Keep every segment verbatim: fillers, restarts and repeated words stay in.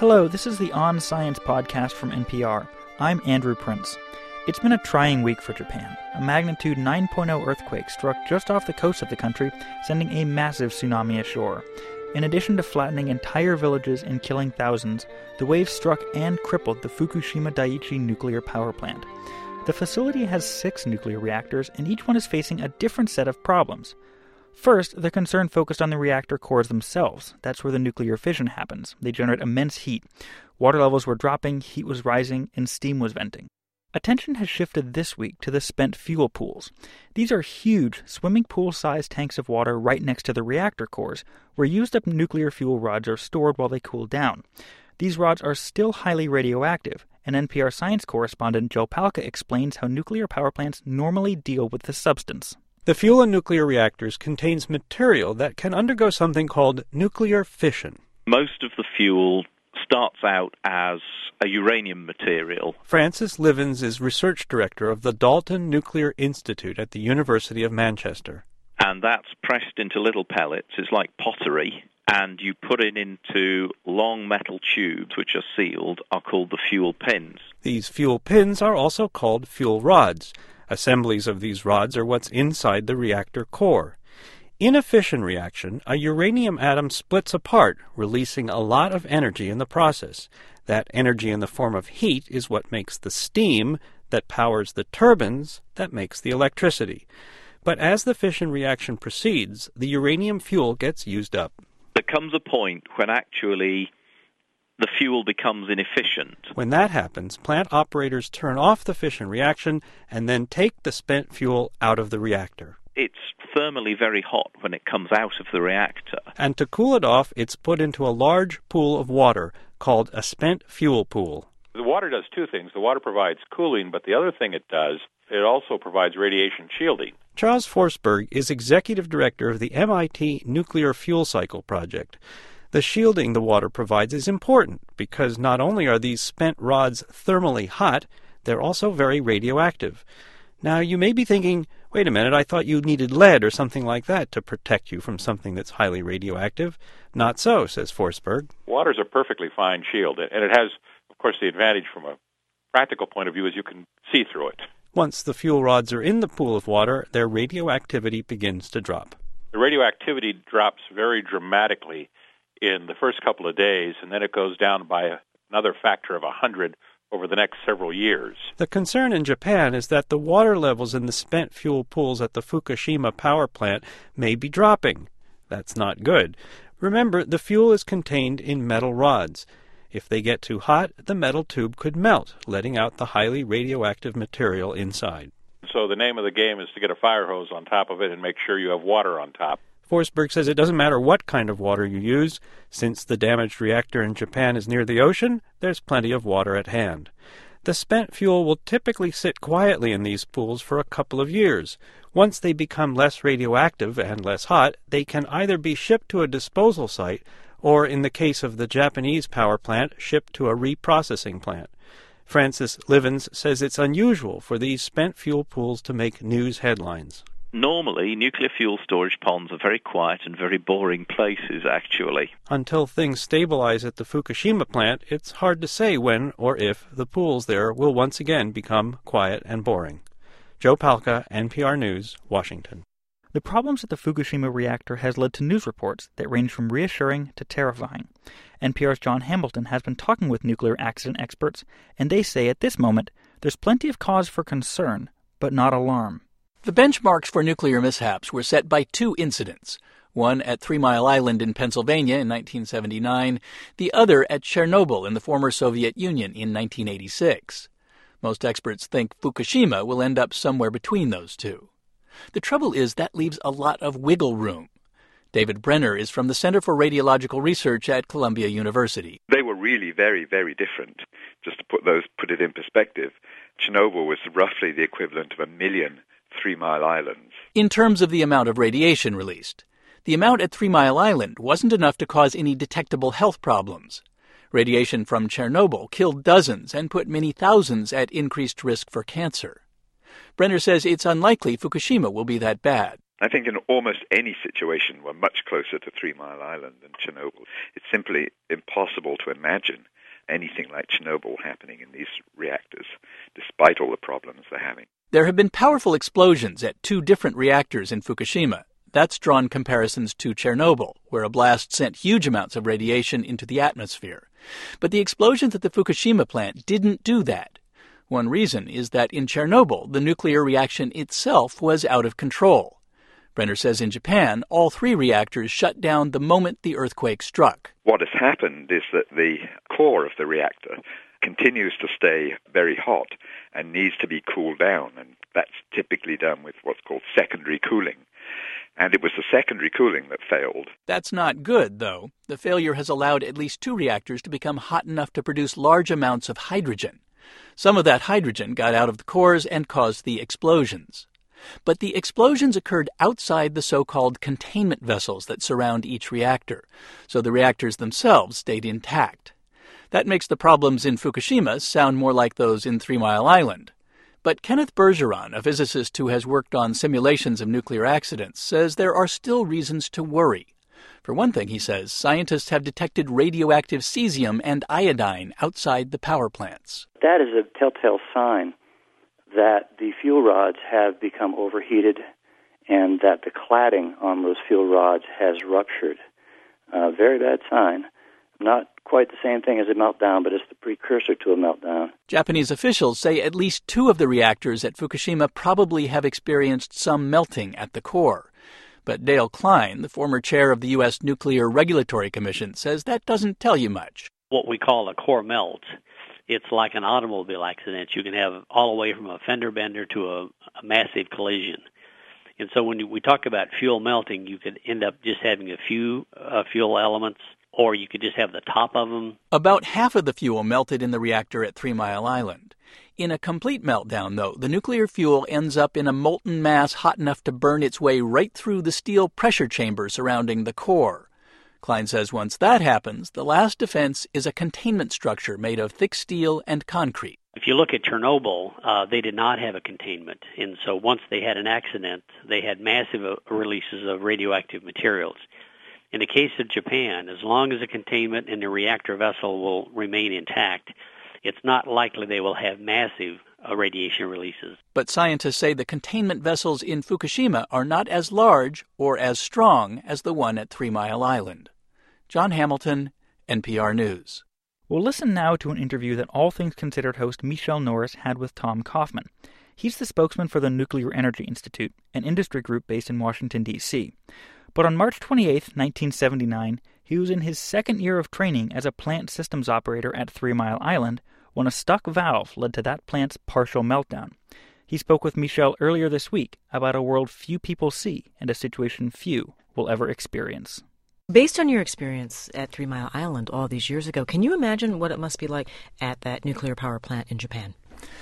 Hello, this is the On Science podcast from N P R. I'm Andrew Prince. It's been a trying week for Japan. A magnitude nine point oh earthquake struck just off the coast of the country, sending a massive tsunami ashore. In addition to flattening entire villages and killing thousands, the wave struck and crippled the Fukushima Daiichi nuclear power plant. The facility has six nuclear reactors, and each one is facing a different set of problems. First, the concern focused on the reactor cores themselves. That's where the nuclear fission happens. They generate immense heat. Water levels were dropping, heat was rising, and steam was venting. Attention has shifted this week to the spent fuel pools. These are huge, swimming pool-sized tanks of water right next to the reactor cores, where used-up nuclear fuel rods are stored while they cool down. These rods are still highly radioactive, and N P R science correspondent Joe Palca explains how nuclear power plants normally deal with the substance. The fuel in nuclear reactors contains material that can undergo something called nuclear fission. Most of the fuel starts out as a uranium material. Francis Livens is research director of the Dalton Nuclear Institute at the University of Manchester. And that's pressed into little pellets. It's like pottery. And you put it into long metal tubes, which are sealed, are called the fuel pins. These fuel pins are also called fuel rods. Assemblies of these rods are what's inside the reactor core. In a fission reaction, a uranium atom splits apart, releasing a lot of energy in the process. That energy in the form of heat is what makes the steam that powers the turbines that makes the electricity. But as the fission reaction proceeds, the uranium fuel gets used up. There comes a point when actually the fuel becomes inefficient. When that happens, plant operators turn off the fission reaction and then take the spent fuel out of the reactor. It's thermally very hot when it comes out of the reactor. And to cool it off, it's put into a large pool of water called a spent fuel pool. The water does two things. The water provides cooling, but the other thing it does, it also provides radiation shielding. Charles Forsberg is executive director of the M I T Nuclear Fuel Cycle Project. The shielding the water provides is important because not only are these spent rods thermally hot, they're also very radioactive. Now, you may be thinking, wait a minute, I thought you needed lead or something like that to protect you from something that's highly radioactive. Not so, says Forsberg. Water's a perfectly fine shield, and it has, of course, the advantage from a practical point of view is you can see through it. Once the fuel rods are in the pool of water, their radioactivity begins to drop. The radioactivity drops very dramatically in the first couple of days, and then it goes down by another factor of one hundred over the next several years. The concern in Japan is that the water levels in the spent fuel pools at the Fukushima power plant may be dropping. That's not good. Remember, the fuel is contained in metal rods. If they get too hot, the metal tube could melt, letting out the highly radioactive material inside. So the name of the game is to get a fire hose on top of it and make sure you have water on top. Forsberg says it doesn't matter what kind of water you use. Since the damaged reactor in Japan is near the ocean, there's plenty of water at hand. The spent fuel will typically sit quietly in these pools for a couple of years. Once they become less radioactive and less hot, they can either be shipped to a disposal site or, in the case of the Japanese power plant, shipped to a reprocessing plant. Francis Livens says it's unusual for these spent fuel pools to make news headlines. Normally, nuclear fuel storage ponds are very quiet and very boring places, actually. Until things stabilize at the Fukushima plant, it's hard to say when or if the pools there will once again become quiet and boring. Joe Palca, N P R News, Washington. The problems at the Fukushima reactor has led to news reports that range from reassuring to terrifying. N P R's John Hamilton has been talking with nuclear accident experts, and they say at this moment there's plenty of cause for concern, but not alarm. The benchmarks for nuclear mishaps were set by two incidents, one at Three Mile Island in Pennsylvania in nineteen seventy-nine, the other at Chernobyl in the former Soviet Union in nineteen eighty-six. Most experts think Fukushima will end up somewhere between those two. The trouble is that leaves a lot of wiggle room. David Brenner is from the Center for Radiological Research at Columbia University. They were really very, very different. Just to put those put it in perspective, Chernobyl was roughly the equivalent of a million Three Mile Islands. In terms of the amount of radiation released, the amount at Three Mile Island wasn't enough to cause any detectable health problems. Radiation from Chernobyl killed dozens and put many thousands at increased risk for cancer. Brenner says it's unlikely Fukushima will be that bad. I think in almost any situation, we're much closer to Three Mile Island than Chernobyl. It's simply impossible to imagine anything like Chernobyl happening in these reactors, despite all the problems they're having. There have been powerful explosions at two different reactors in Fukushima. That's drawn comparisons to Chernobyl, where a blast sent huge amounts of radiation into the atmosphere. But the explosions at the Fukushima plant didn't do that. One reason is that in Chernobyl, the nuclear reaction itself was out of control. Brenner says in Japan, all three reactors shut down the moment the earthquake struck. What has happened is that the core of the reactor continues to stay very hot and needs to be cooled down, and that's typically done with what's called secondary cooling. And it was the secondary cooling that failed. That's not good, though. The failure has allowed at least two reactors to become hot enough to produce large amounts of hydrogen. Some of that hydrogen got out of the cores and caused the explosions. But the explosions occurred outside the so-called containment vessels that surround each reactor, so the reactors themselves stayed intact. That makes the problems in Fukushima sound more like those in Three Mile Island. But Kenneth Bergeron, a physicist who has worked on simulations of nuclear accidents, says there are still reasons to worry. For one thing, he says, scientists have detected radioactive cesium and iodine outside the power plants. That is a telltale sign that the fuel rods have become overheated and that the cladding on those fuel rods has ruptured. Uh, very bad sign. Not quite the same thing as a meltdown, but it's the precursor to a meltdown. Japanese officials say at least two of the reactors at Fukushima probably have experienced some melting at the core. But Dale Klein, the former chair of the U S Nuclear Regulatory Commission, says that doesn't tell you much. What we call a core melt, it's like an automobile accident. You can have all the way from a fender bender to a, a massive collision. And so when we talk about fuel melting, you could end up just having a few uh, fuel elements, or you could just have the top of them. About half of the fuel melted in the reactor at Three Mile Island. In a complete meltdown, though, the nuclear fuel ends up in a molten mass hot enough to burn its way right through the steel pressure chamber surrounding the core. Klein says once that happens, the last defense is a containment structure made of thick steel and concrete. If you look at Chernobyl, uh, they did not have a containment. And so once they had an accident, they had massive releases of radioactive materials. In the case of Japan, as long as the containment in the reactor vessel will remain intact, it's not likely they will have massive uh, radiation releases. But scientists say the containment vessels in Fukushima are not as large or as strong as the one at Three Mile Island. John Hamilton, N P R News. We'll listen now to an interview that All Things Considered host Michelle Norris had with Tom Kaufman. He's the spokesman for the Nuclear Energy Institute, an industry group based in Washington, D C But on March twenty-eighth, nineteen seventy-nine, he was in his second year of training as a plant systems operator at Three Mile Island when a stuck valve led to that plant's partial meltdown. He spoke with Michelle earlier this week about a world few people see and a situation few will ever experience. Based on your experience at Three Mile Island all these years ago, can you imagine what it must be like at that nuclear power plant in Japan?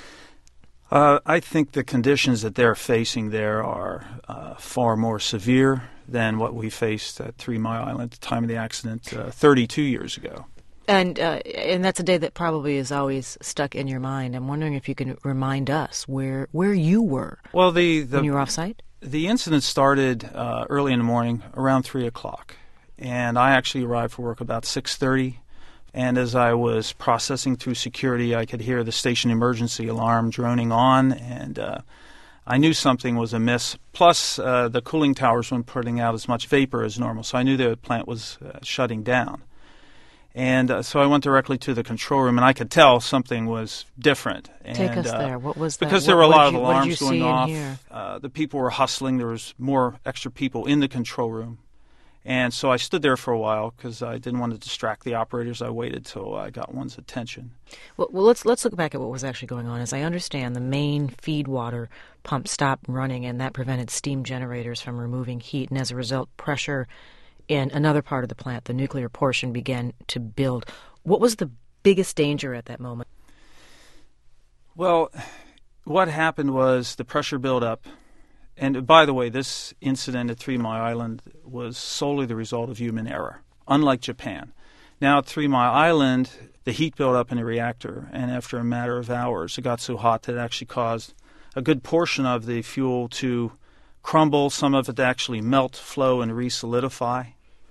Uh, I think the conditions that they're facing there are uh, far more severe than what we faced at Three Mile Island at the time of the accident uh, thirty-two years ago. And uh, and that's a day that probably is always stuck in your mind. I'm wondering if you can remind us where where you were well, the, the, when you were off-site? The incident started uh, early in the morning, around three o'clock. And I actually arrived for work about six thirty. And as I was processing through security, I could hear the station emergency alarm droning on, and uh, I knew something was amiss. Plus, uh, the cooling towers weren't putting out as much vapor as normal, so I knew the plant was uh, shutting down. And uh, so I went directly to the control room, and I could tell something was different. And, Take us uh, there. What was that? Because what, there were a lot of you, alarms going off. Uh, the people were hustling. There was more extra people in the control room. And so I stood there for a while because I didn't want to distract the operators. I waited till I got one's attention. Well, well, let's let's look back at what was actually going on. As I understand, the main feed water pump stopped running, and that prevented steam generators from removing heat. And as a result, pressure in another part of the plant, the nuclear portion, began to build. What was the biggest danger at that moment? Well, what happened was the pressure built up. And by the way, this incident at Three Mile Island was solely the result of human error, unlike Japan. Now, at Three Mile Island, the heat built up in the reactor, and after a matter of hours, it got so hot that it actually caused a good portion of the fuel to crumble, some of it to actually melt, flow, and re-solidify.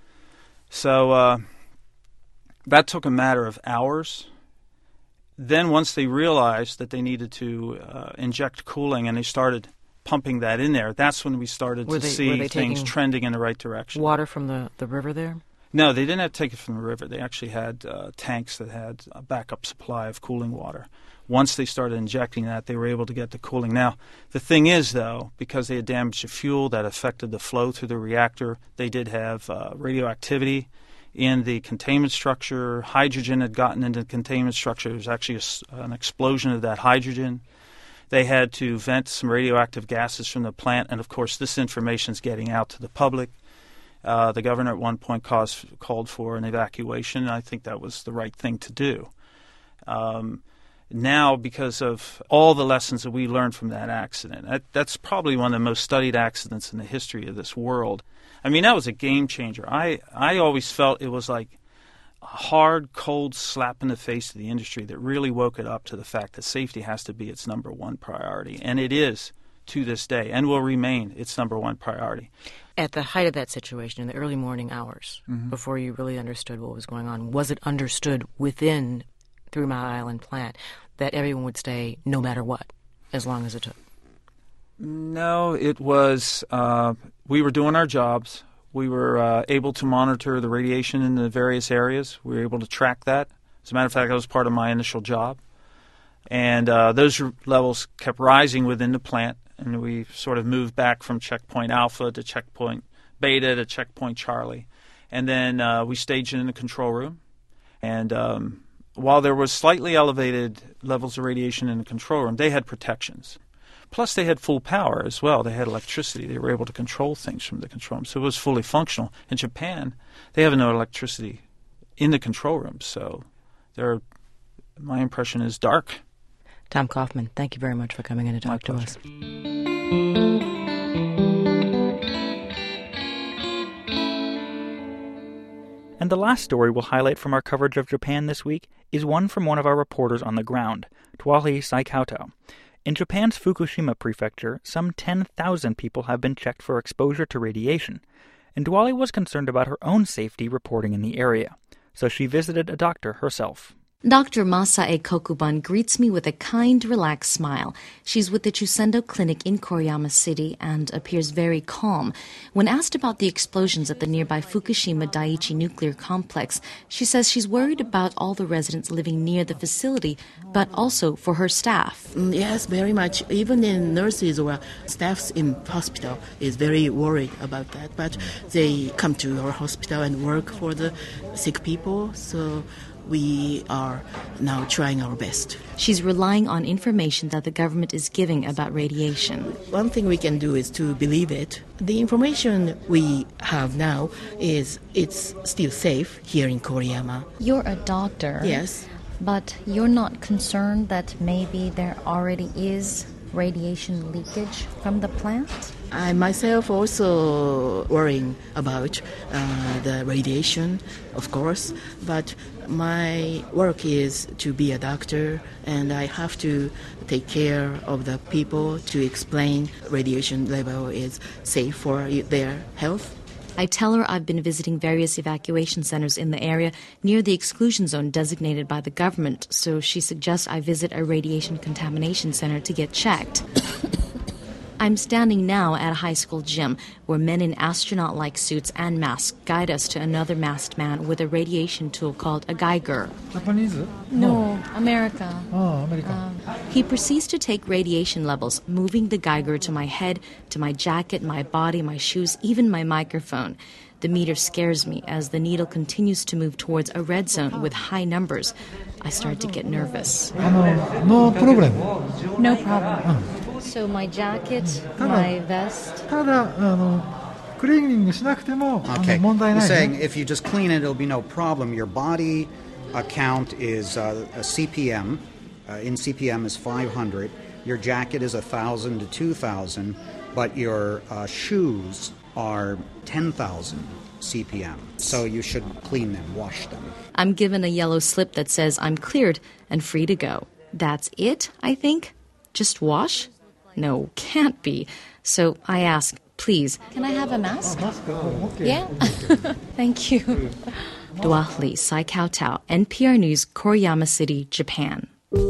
So uh, that took a matter of hours. Then once they realized that they needed to uh, inject cooling and they started pumping that in there, that's when we started were to they, see things trending in the right direction. Water from the, the river there? No, they didn't have to take it from the river. They actually had uh, tanks that had a backup supply of cooling water. Once they started injecting that, they were able to get the cooling. Now, the thing is, though, because they had damaged the fuel that affected the flow through the reactor, they did have uh, radioactivity in the containment structure. Hydrogen had gotten into the containment structure. There was actually a, an explosion of that hydrogen. They had to vent some radioactive gases from the plant, and of course this information is getting out to the public. Uh, the governor at one point caused, called for an evacuation, and I think that was the right thing to do. Um, now, because of all the lessons that we learned from that accident, that, that's probably one of the most studied accidents in the history of this world. I mean, that was a game changer. I, I always felt it was like a hard, cold slap in the face to the industry that really woke it up to the fact that safety has to be its number one priority. And it is to this day and will remain its number one priority. At the height of that situation, in the early morning hours, mm-hmm. before you really understood what was going on, was it understood within Three Mile Island plant that everyone would stay no matter what, as long as it took? No, it was, uh, we were doing our jobs. We were uh, able to monitor the radiation in the various areas. We were able to track that. As a matter of fact, that was part of my initial job. And uh, those r- levels kept rising within the plant, and we sort of moved back from checkpoint alpha to checkpoint beta to checkpoint Charlie. And then uh, we staged it in the control room. And um, while there was slightly elevated levels of radiation in the control room, they had protections. Plus, they had full power as well. They had electricity. They were able to control things from the control room. So it was fully functional. In Japan, they have no electricity in the control room. So they're, my impression is dark. Tom Kaufman, thank you very much for coming in to talk to us. And the last story we'll highlight from our coverage of Japan this week is one from one of our reporters on the ground, Dwali Saikato. In Japan's Fukushima prefecture, some ten thousand people have been checked for exposure to radiation, and Dwali was concerned about her own safety reporting in the area, so she visited a doctor herself. Doctor Masae Kokuban greets me with a kind, relaxed smile. She's with the Chusendo Clinic in Koriyama City and appears very calm. When asked about the explosions at the nearby Fukushima Daiichi nuclear complex, she says she's worried about all the residents living near the facility, but also for her staff. Yes, very much. Even in nurses or staffs in hospital is very worried about that. But they come to our hospital and work for the sick people, so we are now trying our best. She's relying on information that the government is giving about radiation. One thing we can do is to believe it. The information we have now is it's still safe here in Koriyama. You're a doctor. Yes. But you're not concerned that maybe there already is radiation leakage from the plant? I myself also worrying about uh, the radiation, of course, but my work is to be a doctor, and I have to take care of the people to explain radiation level is safe for their health. I tell her I've been visiting various evacuation centers in the area near the exclusion zone designated by the government, so she suggests I visit a radiation contamination center to get checked. I'm standing now at a high school gym where men in astronaut-like suits and masks guide us to another masked man with a radiation tool called a Geiger. Japanese? No, America. Oh, America. Um, he proceeds to take radiation levels, moving the Geiger to my head, to my jacket, my body, my shoes, even my microphone. The meter scares me as the needle continues to move towards a red zone with high numbers. I start to get nervous. Uh, no problem. No problem. So my jacket, my vest. Okay, you're saying if you just clean it, it'll be no problem. Your body uh, count is uh, a C P M. Uh, in C P M is five hundred. Your jacket is one thousand to two thousand, but your uh, shoes are ten thousand C P M. So you should clean them, wash them. I'm given a yellow slip that says I'm cleared and free to go. That's it, I think? Just wash? No, can't be. So I ask, please. Can I have a mask? Oh, okay. Yeah. Thank you. Dua Lee, Sai Kao Tao, N P R News, Koriyama City, Japan.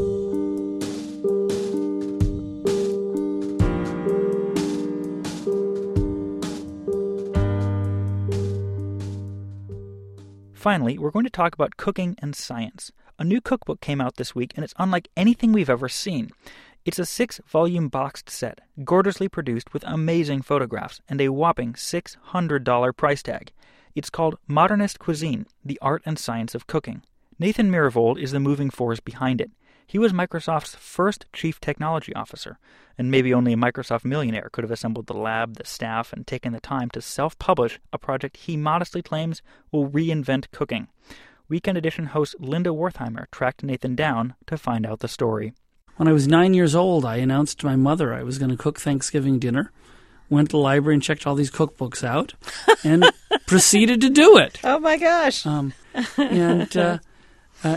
Finally, we're going to talk about cooking and science. A new cookbook came out this week, and it's unlike anything we've ever seen. It's a six-volume boxed set, gorgeously produced with amazing photographs and a whopping six hundred dollars price tag. It's called Modernist Cuisine, The Art and Science of Cooking. Nathan Myhrvold is the moving force behind it. He was Microsoft's first chief technology officer, and maybe only a Microsoft millionaire could have assembled the lab, the staff, and taken the time to self-publish a project he modestly claims will reinvent cooking. Weekend Edition host Linda Wertheimer tracked Nathan down to find out the story. When I was nine years old, I announced to my mother I was going to cook Thanksgiving dinner, went to the library and checked all these cookbooks out, and proceeded to do it. Oh, my gosh. Um, and uh, uh,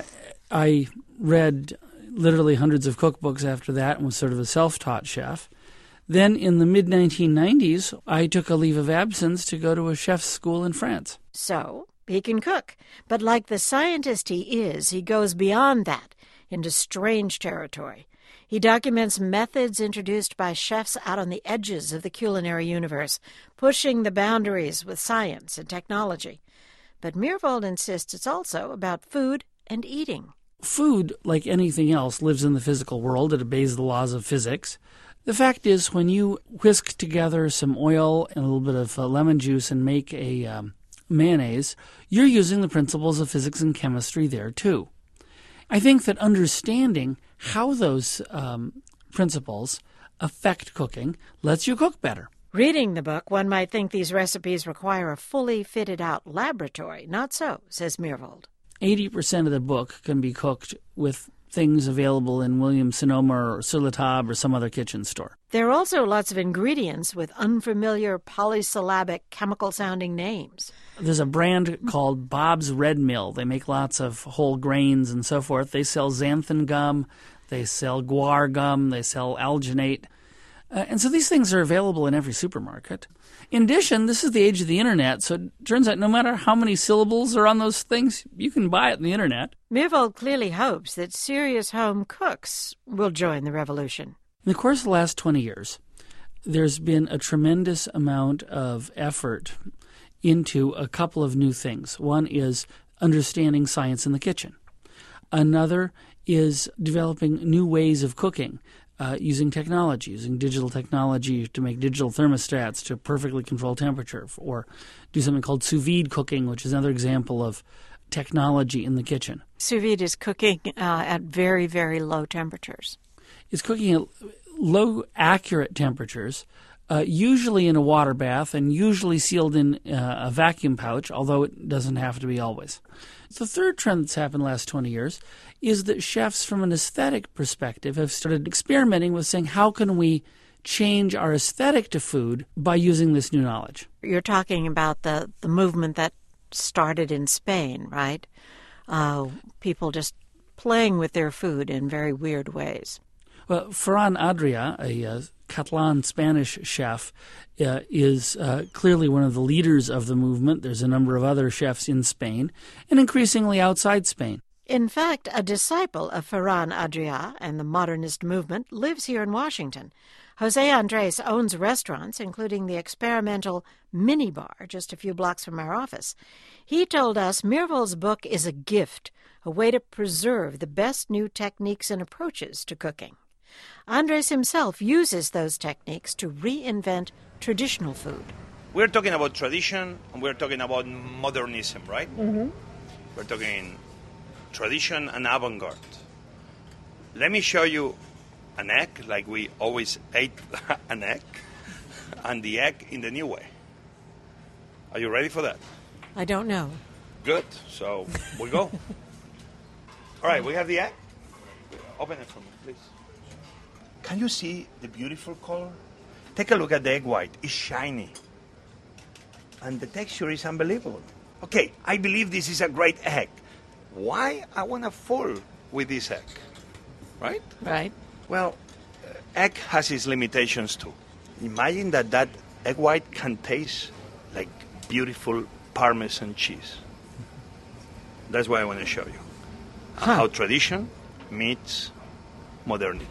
I read literally hundreds of cookbooks after that and was sort of a self-taught chef. Then in the mid nineteen nineties, I took a leave of absence to go to a chef's school in France. So, he can cook. But like the scientist he is, he goes beyond that into strange territory. He documents methods introduced by chefs out on the edges of the culinary universe, pushing the boundaries with science and technology. But Myhrvold insists it's also about food and eating. Food, like anything else, lives in the physical world. It obeys the laws of physics. The fact is, when you whisk together some oil and a little bit of uh, lemon juice and make a um, mayonnaise, you're using the principles of physics and chemistry there, too. I think that understanding how those um, principles affect cooking lets you cook better. Reading the book, one might think these recipes require a fully fitted-out laboratory. Not so, says Myhrvold. eighty percent of the book can be cooked with things available in Williams-Sonoma or Sur La Table or some other kitchen store. There are also lots of ingredients with unfamiliar polysyllabic chemical-sounding names. There's a brand called Bob's Red Mill. They make lots of whole grains and so forth. They sell xanthan gum, they sell guar gum, they sell alginate. Uh, and so these things are available in every supermarket. In addition, this is the age of the Internet, so it turns out no matter how many syllables are on those things, you can buy it on the Internet. Myhrvold clearly hopes that serious home cooks will join the revolution. In the course of the last twenty years, there's been a tremendous amount of effort into a couple of new things. One is understanding science in the kitchen. Another is developing new ways of cooking. Uh, using technology, using digital technology to make digital thermostats to perfectly control temperature, or do something called sous vide cooking, which is another example of technology in the kitchen. Sous vide is cooking uh, at very, very low temperatures. It's cooking at low, accurate temperatures, uh, usually in a water bath and usually sealed in uh, a vacuum pouch, although it doesn't have to be always. The third trend that's happened in the last twenty years is that chefs, from an aesthetic perspective, have started experimenting with saying, how can we change our aesthetic to food by using this new knowledge? You're talking about the, the movement that started in Spain, right? Uh, people just playing with their food in very weird ways. Well, Ferran Adrià, a uh, Catalan Spanish chef, uh, is uh, clearly one of the leaders of the movement. There's a number of other chefs in Spain and increasingly outside Spain. In fact, a disciple of Ferran Adrià and the modernist movement lives here in Washington. Jose Andres owns restaurants, including the experimental Mini Bar just a few blocks from our office. He told us Myhrvold's book is a gift, a way to preserve the best new techniques and approaches to cooking. Andres himself uses those techniques to reinvent traditional food. We're talking about tradition, and we're talking about modernism, right? Mm-hmm. We're talking tradition and avant-garde. Let me show you an egg, like we always ate an egg, and the egg in the new way. Are you ready for that? I don't know. Good. So we go. All right, we have the egg. Open it for me, please. Can you see the beautiful color? Take a look at the egg white. It's shiny. And the texture is unbelievable. Okay, I believe this is a great egg. Why I want to fool with this egg? Right? Right. Well, uh, egg has its limitations too. Imagine that that egg white can taste like beautiful Parmesan cheese. That's what I want to show you. Huh. How tradition meets modernity.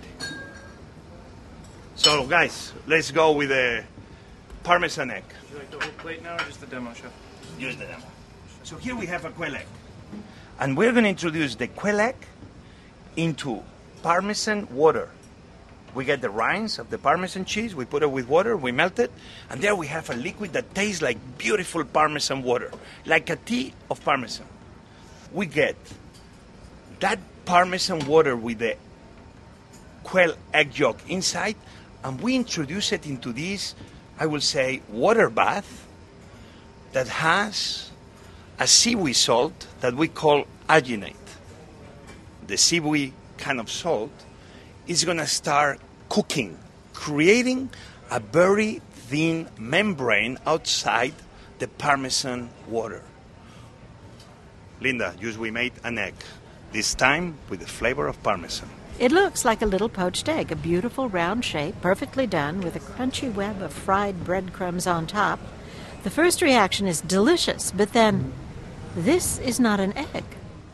So, guys, let's go with the Parmesan egg. Would you like the whole plate now or just the demo, Chef? Use the demo. So here we have a quail egg. And we're going to introduce the quail egg into Parmesan water. We get the rinds of the Parmesan cheese, we put it with water, we melt it, and there we have a liquid that tastes like beautiful Parmesan water, like a tea of Parmesan. We get that Parmesan water with the quail egg yolk inside, and we introduce it into this, I will say, water bath that has a seaweed salt that we call alginate. The seaweed kind of salt is going to start cooking, creating a very thin membrane outside the Parmesan water. Linda, just we made an egg, this time with the flavor of Parmesan. It looks like a little poached egg, a beautiful round shape, perfectly done, with a crunchy web of fried breadcrumbs on top. The first reaction is delicious, but then, this is not an egg.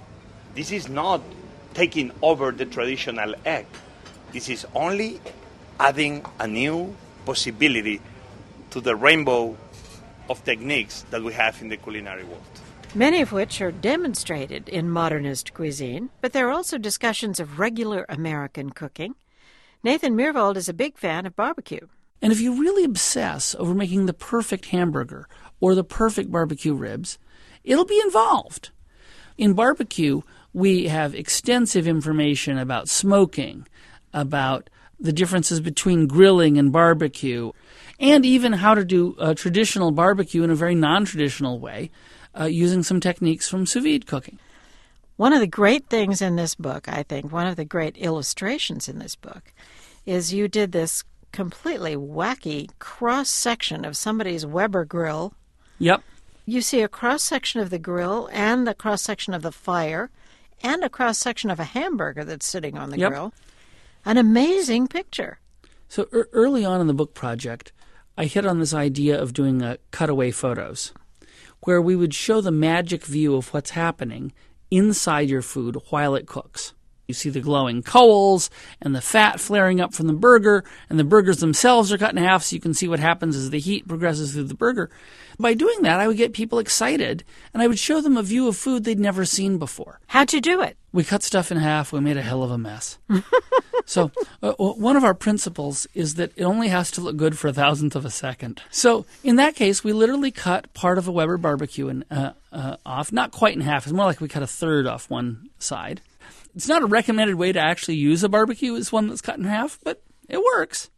This is not taking over the traditional egg. This is only adding a new possibility to the rainbow of techniques that we have in the culinary world. Many of which are demonstrated in modernist cuisine, but there are also discussions of regular American cooking. Nathan Myhrvold is a big fan of barbecue. And if you really obsess over making the perfect hamburger or the perfect barbecue ribs, it'll be involved. In barbecue, we have extensive information about smoking, about the differences between grilling and barbecue, and even how to do a traditional barbecue in a very non-traditional way, uh, using some techniques from sous vide cooking. One of the great things in this book, I think, one of the great illustrations in this book, is you did this completely wacky cross-section of somebody's Weber grill. Yep. You see a cross-section of the grill and the cross-section of the fire and a cross-section of a hamburger that's sitting on the yep. grill. An amazing picture. So er- early on in the book project, I hit on this idea of doing uh, cutaway photos, where we would show the magic view of what's happening inside your food while it cooks. You see the glowing coals and the fat flaring up from the burger, and the burgers themselves are cut in half so you can see what happens as the heat progresses through the burger. By doing that, I would get people excited, and I would show them a view of food they'd never seen before. How'd you do it? We cut stuff in half. We made a hell of a mess. So uh, one of our principles is that it only has to look good for a thousandth of a second. So in that case, we literally cut part of a Weber barbecue in, uh, uh, off, not quite in half. It's more like we cut a third off one side. It's not a recommended way to actually use a barbecue is one that's cut in half, but it works.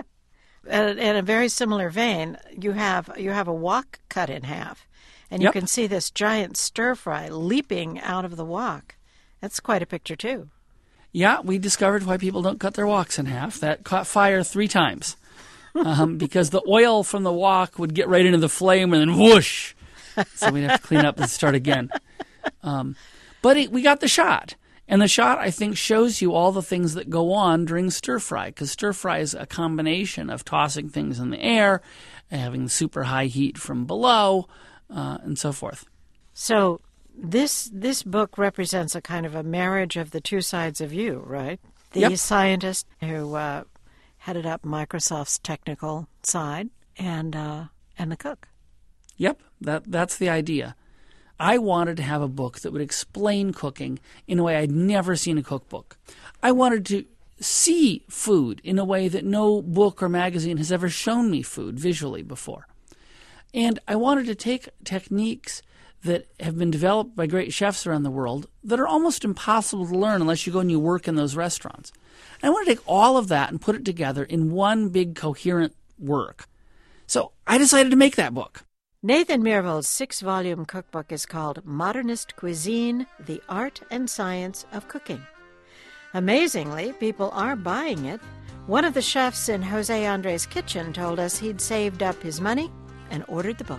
In a very similar vein, you have you have a wok cut in half, and you yep. can see this giant stir fry leaping out of the wok. That's quite a picture, too. Yeah, we discovered why people don't cut their woks in half. That caught fire three times um, because the oil from the wok would get right into the flame and then whoosh. So we'd have to clean up and start again. Um, but it, we got the shot. And the shot, I think, shows you all the things that go on during stir-fry, because stir-fry is a combination of tossing things in the air, having super high heat from below, uh, and so forth. So this this book represents a kind of a marriage of the two sides of you, right? The yep. scientist who uh, headed up Microsoft's technical side, and uh, and the cook. Yep, that that's the idea. I wanted to have a book that would explain cooking in a way I'd never seen a cookbook. I wanted to see food in a way that no book or magazine has ever shown me food visually before. And I wanted to take techniques that have been developed by great chefs around the world that are almost impossible to learn unless you go and you work in those restaurants. And I want to take all of that and put it together in one big coherent work. So I decided to make that book. Nathan Myhrvold's six-volume cookbook is called Modernist Cuisine, The Art and Science of Cooking. Amazingly, people are buying it. One of the chefs in Jose Andres' kitchen told us he'd saved up his money and ordered the book.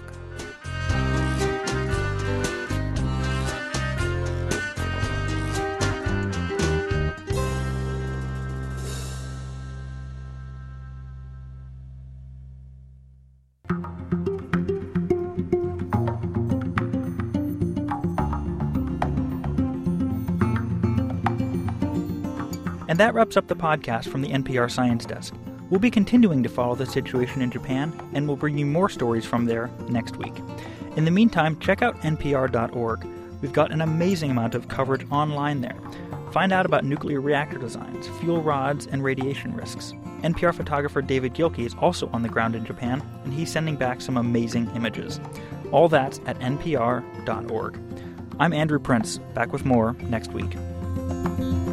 And that wraps up the podcast from the N P R Science Desk. We'll be continuing to follow the situation in Japan, and we'll bring you more stories from there next week. In the meantime, check out N P R dot org. We've got an amazing amount of coverage online there. Find out about nuclear reactor designs, fuel rods, and radiation risks. N P R photographer David Gilkey is also on the ground in Japan, and he's sending back some amazing images. All that's at N P R dot org. I'm Andrew Prince, back with more next week.